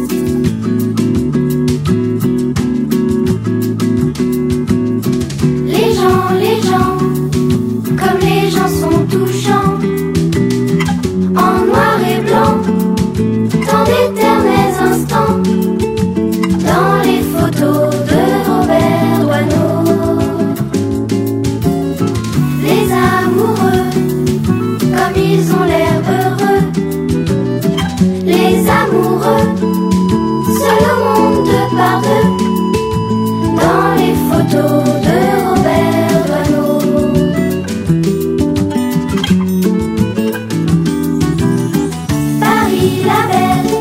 Les gens, comme les gens sont touchants, en noir et blanc, dans d'éternels instants, dans les photos de Robert Doisneau. Les amoureux, comme ils ont l'air heureux, les amoureux, seuls au monde de par deux, dans les photos de Robert Doisneau. Paris la belle,